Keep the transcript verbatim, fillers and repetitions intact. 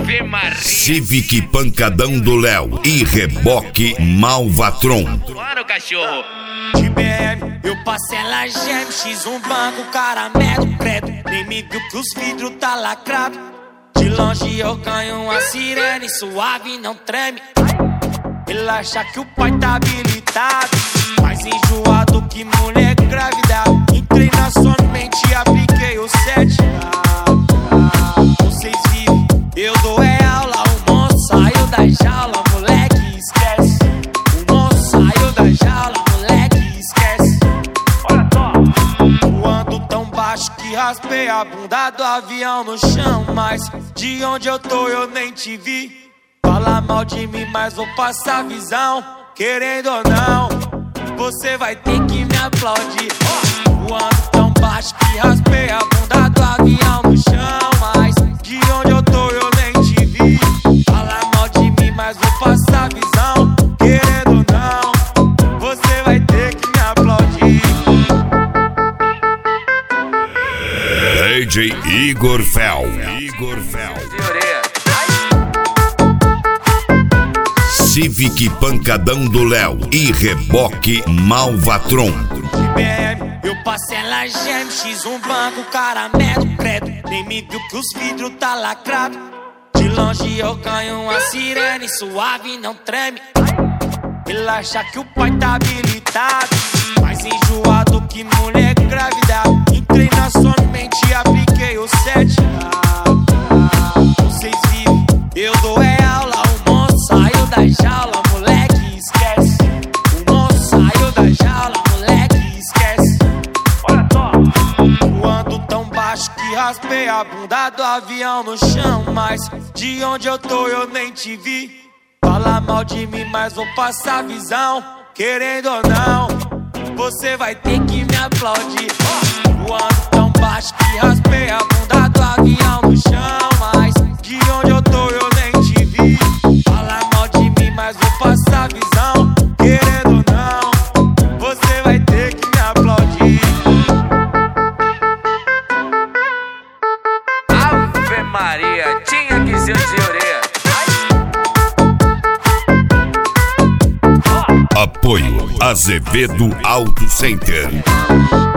Ave Maria. Civic Pancadão do Léo e Reboque Malvatron. Bora, cachorro. De B M, eu passei ela geme, X um banco, caramelo preto. Nem me viu que os vidros tá lacrado. De longe eu ganho uma sirene, suave não treme. Ele acha que o pai tá habilitado, mais enjoado que mulher grávida. Entrei na sua mente e apliquei o sete. Vocês vivem, eu dou é aula. O monstro saiu da jaula, moleque, esquece. O monstro saiu da jaula, moleque, esquece. Olha só, voando tão baixo que raspei a bunda do avião no chão. Mas de onde eu tô eu nem te vi. Fala mal de mim, mas vou passar visão. Querendo ou não, você vai ter que me aplaudir. Voando tão baixo que raspei a bunda do avião no chão. Mas de onde eu tô eu nem te vi. Fala mal de mim, mas vou passar visão. Querendo ou não, você vai ter que me aplaudir. D J Igor Fel. Igor Fel. Civic Pancadão do Léo e Reboque Malvatron. De B M, eu passei ela geme, X um banco, caramelo preto. Nem me viu que os vidros tá lacrado. De longe eu ganho uma sirene, suave não treme. Ele acha que o pai tá habilitado, mais enjoado que mulher grávida. Entrei na sua mente e apliquei o sete. Vocês vivem, eu dou é aula. O monstro saiu da jaula, moleque, esquece. O monstro saiu da jaula, moleque, esquece. Olha só, voando tão baixo que raspei a bunda do avião no chão. Mas de onde eu tô eu nem te vi. Fala mal de mim, mas vou passar visão. Querendo ou não, você vai ter que me aplaudir. Voando tão baixo que raspei a bunda do avião no chão. Mas de onde eu tô eu nem te vi. Fala mal de mim, mas vou passar visão. Querendo ou não, você vai ter que me aplaudir. Ave Maria, tinha que ser de orelha. Apoio Azevedo Auto Center.